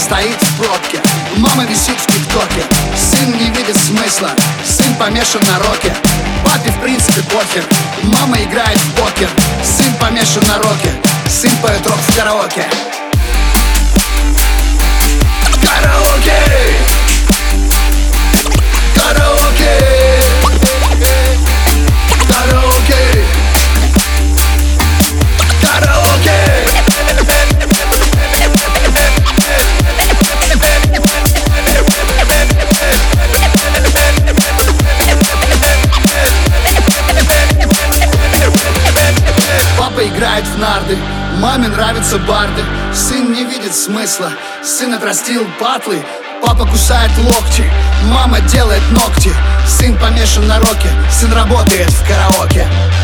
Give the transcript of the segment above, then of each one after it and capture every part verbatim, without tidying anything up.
стоит в пробке, мама висит в тиктоке. Сын не видит смысла, сын помешан на роке. Папе в принципе похер, мама играет в покер. Сын помешан на роке, сын поет рок в караоке. Караоке! Караоке! Караоке! Караоке! Папа играет в нарды, маме нравятся барды. Сын не видит смысла, сын отрастил патлы. Папа кусает локти, мама делает ногти. Сын помешан на роке, сын работает в караоке.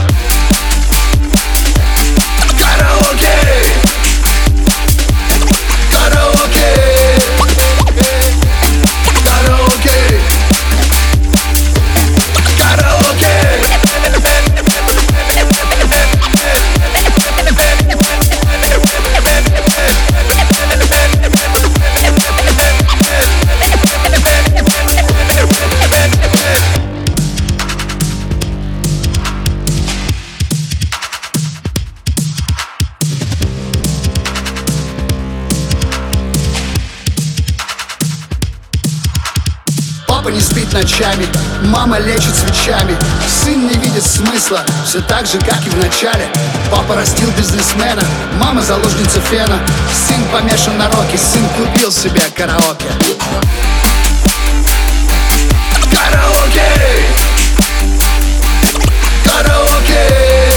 Караоке! Караоке! Караоке! Караоке! Папа не спит ночами, мама лечит свечами. Сын не видит смысла, все так же, как и в начале. Папа растил бизнесмена, мама заложница фена. Сын помешан на роке, сын купил себе караоке. Караоке! Караоке!